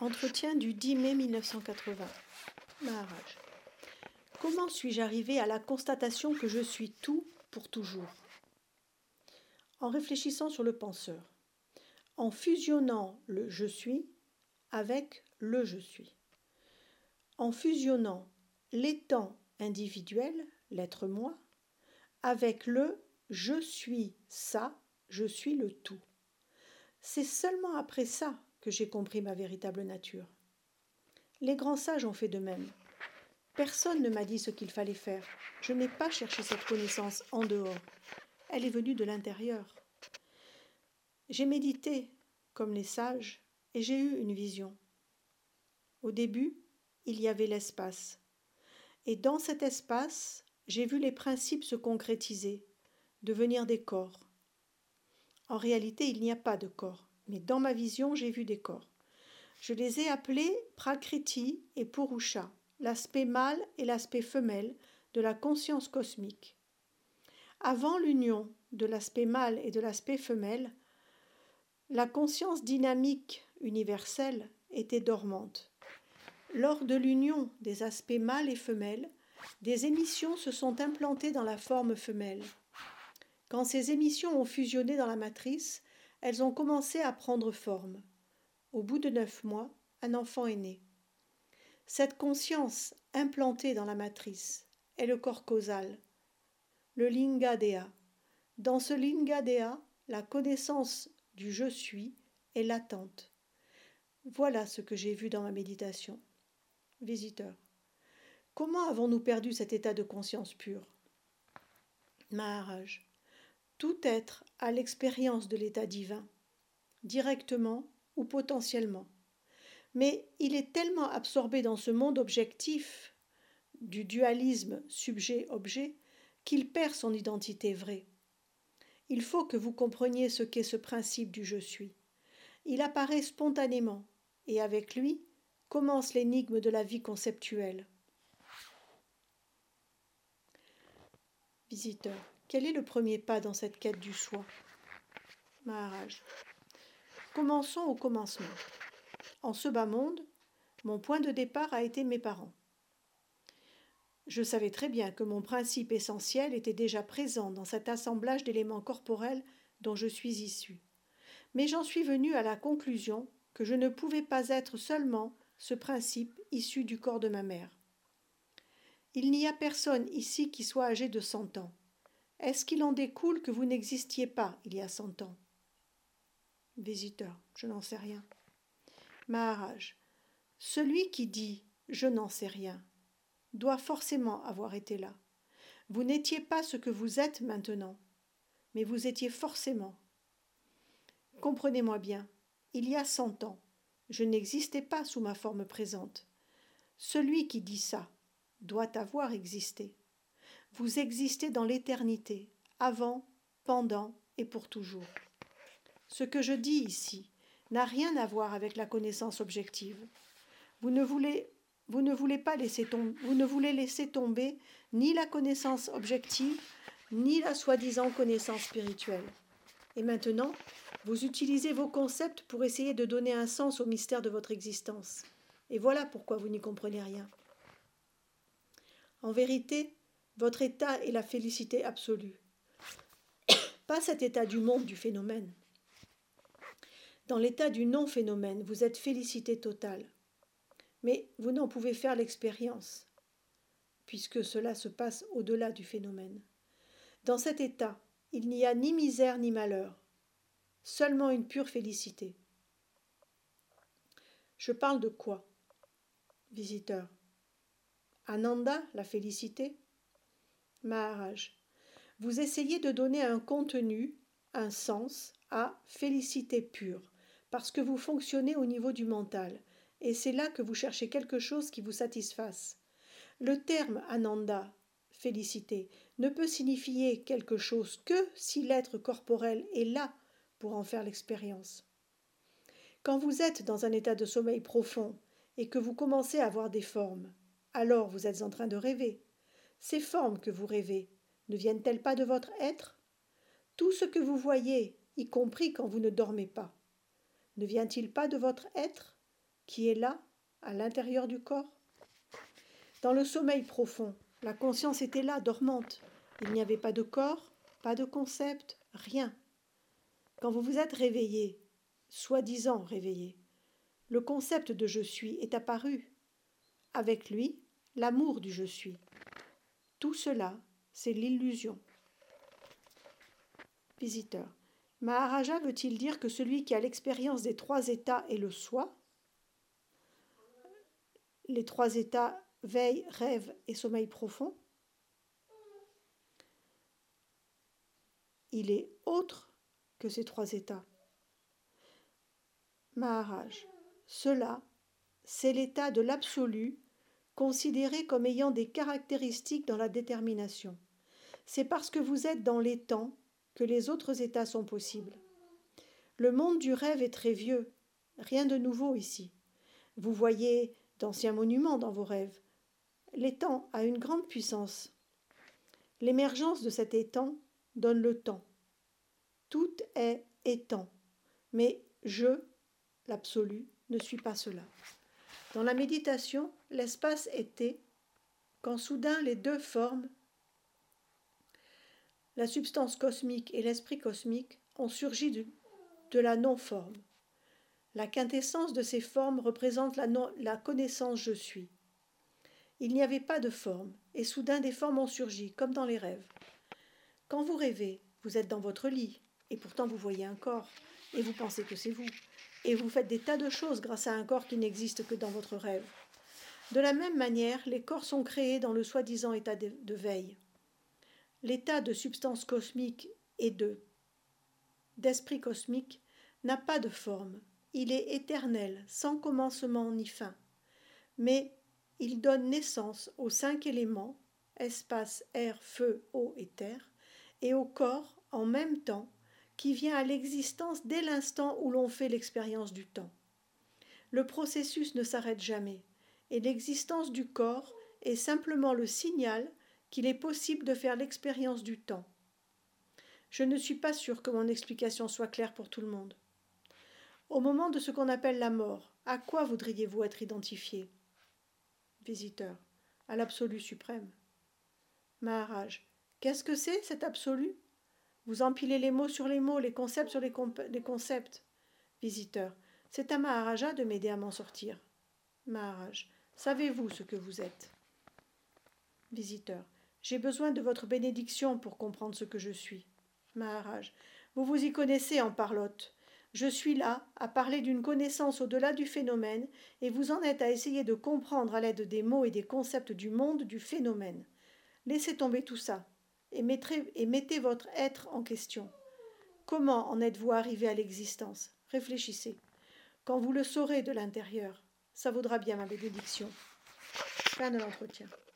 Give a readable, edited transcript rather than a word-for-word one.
Entretien du 10 mai 1980. Maharaj. Comment suis-je arrivé à la constatation que je suis tout pour toujours? En réfléchissant sur le penseur, en fusionnant le je suis avec le je suis, en fusionnant l'étant individuel, l'être moi, avec le je suis ça, je suis le tout. C'est seulement après ça que j'ai compris ma véritable nature. Les grands sages ont fait de même. Personne ne m'a dit ce qu'il fallait faire. Je n'ai pas cherché cette connaissance en dehors. Elle est venue de l'intérieur. J'ai médité, comme les sages, et j'ai eu une vision. Au début, il y avait l'espace. Et dans cet espace, j'ai vu les principes se concrétiser, devenir des corps. En réalité, il n'y a pas de corps, mais dans ma vision, j'ai vu des corps. Je les ai appelés Prakriti et Purusha, l'aspect mâle et l'aspect femelle de la conscience cosmique. Avant l'union de l'aspect mâle et de l'aspect femelle, la conscience dynamique universelle était dormante. Lors de l'union des aspects mâle et femelle, des émissions se sont implantées dans la forme femelle. Quand ces émissions ont fusionné dans la matrice, elles ont commencé à prendre forme. Au bout de 9 mois, un enfant est né. Cette conscience implantée dans la matrice est le corps causal, le Linga-Deha. Dans ce Linga-Deha, la connaissance du je suis est latente. Voilà ce que j'ai vu dans ma méditation. Visiteur. Comment avons-nous perdu cet état de conscience pure? Maharaj. Tout être a l'expérience de l'état divin, directement ou potentiellement. Mais il est tellement absorbé dans ce monde objectif du dualisme sujet-objet qu'il perd son identité vraie. Il faut que vous compreniez ce qu'est ce principe du je suis. Il apparaît spontanément et avec lui commence l'énigme de la vie conceptuelle. Visiteur, quel est le premier pas dans cette quête du soi? Maharaj. Commençons au commencement. En ce bas monde, mon point de départ a été mes parents. Je savais très bien que mon principe essentiel était déjà présent dans cet assemblage d'éléments corporels dont je suis issu. Mais j'en suis venu à la conclusion que je ne pouvais pas être seulement ce principe issu du corps de ma mère. Il n'y a personne ici qui soit âgé de 100 ans. Est-ce qu'il en découle que vous n'existiez pas il y a 100 ans? Visiteur, je n'en sais rien. Maharaj, celui qui dit « je n'en sais rien » doit forcément avoir été là. Vous n'étiez pas ce que vous êtes maintenant, mais vous étiez forcément. Comprenez-moi bien, il y a 100 ans, je n'existais pas sous ma forme présente. Celui qui dit ça doit avoir existé. Vous existez dans l'éternité, avant, pendant et pour toujours. Ce que je dis ici n'a rien à voir avec la connaissance objective. Vous ne voulez laisser tomber ni la connaissance objective, ni la soi-disant connaissance spirituelle. Et maintenant, vous utilisez vos concepts pour essayer de donner un sens au mystère de votre existence. Et voilà pourquoi vous n'y comprenez rien. En vérité, votre état est la félicité absolue. Pas cet état du monde du phénomène. Dans l'état du non-phénomène, vous êtes félicité totale. Mais vous n'en pouvez faire l'expérience, puisque cela se passe au-delà du phénomène. Dans cet état, il n'y a ni misère ni malheur, seulement une pure félicité. Je parle de quoi? Visiteur. Ananda, la félicité? Maharaj. Vous essayez de donner un contenu, un sens à félicité pure, parce que vous fonctionnez au niveau du mental, et c'est là que vous cherchez quelque chose qui vous satisfasse. Le terme Ananda, félicité, ne peut signifier quelque chose que si l'être corporel est là pour en faire l'expérience. Quand vous êtes dans un état de sommeil profond et que vous commencez à avoir des formes, alors vous êtes en train de rêver. Ces formes que vous rêvez, ne viennent-elles pas de votre être? Tout ce que vous voyez, y compris quand vous ne dormez pas, ne vient-il pas de votre être? qui est là, à l'intérieur du corps. Dans le sommeil profond, la conscience était là, dormante. Il n'y avait pas de corps, pas de concept, rien. Quand vous vous êtes réveillé, soi-disant réveillé, le concept de je suis est apparu. Avec lui, l'amour du je suis. Tout cela, c'est l'illusion. Visiteur. Maharaja veut-il dire que celui qui a l'expérience des 3 états est le soi? Les 3 états, veille, rêve et sommeil profond? Il est autre que ces 3 états. Maharaj. Cela, c'est l'état de l'absolu, considéré comme ayant des caractéristiques dans la détermination. C'est parce que vous êtes dans les temps que les autres états sont possibles. Le monde du rêve est très vieux, rien de nouveau ici. Vous voyez d'anciens monuments dans vos rêves. L'étang a une grande puissance. L'émergence de cet étang donne le temps. Tout est étang, mais je, l'absolu, ne suis pas cela. Dans la méditation, l'espace était quand soudain les 2 formes, la substance cosmique et l'esprit cosmique, ont surgi de la non-forme. La quintessence de ces formes représente la connaissance je suis. Il n'y avait pas de forme, et soudain des formes ont surgi, comme dans les rêves. Quand vous rêvez, vous êtes dans votre lit, et pourtant vous voyez un corps, et vous pensez que c'est vous, et vous faites des tas de choses grâce à un corps qui n'existe que dans votre rêve. De la même manière, les corps sont créés dans le soi-disant état de veille. L'état de substance cosmique et d'esprit cosmique n'a pas de forme. Il est éternel, sans commencement ni fin. Mais il donne naissance aux 5 éléments, espace, air, feu, eau et terre, et au corps en même temps, qui vient à l'existence dès l'instant où l'on fait l'expérience du temps. Le processus ne s'arrête jamais, et l'existence du corps est simplement le signal qu'il est possible de faire l'expérience du temps. Je ne suis pas sûre que mon explication soit claire pour tout le monde. Au moment de ce qu'on appelle la mort, à quoi voudriez-vous être identifié? Visiteur. À l'absolu suprême. Maharaj. Qu'est-ce que c'est, cet absolu? Vous empilez les mots sur les mots, les concepts sur les concepts. Visiteur. C'est à Maharaja de m'aider à m'en sortir. Maharaj. Savez-vous ce que vous êtes? Visiteur. J'ai besoin de votre bénédiction pour comprendre ce que je suis. Maharaj. Vous vous y connaissez en parlotte. Je suis là à parler d'une connaissance au-delà du phénomène et vous en êtes à essayer de comprendre à l'aide des mots et des concepts du monde du phénomène. Laissez tomber tout ça et mettez votre être en question. Comment en êtes-vous arrivé à l'existence? Réfléchissez. Quand vous le saurez de l'intérieur, ça vaudra bien ma bénédiction. Fin de l'entretien.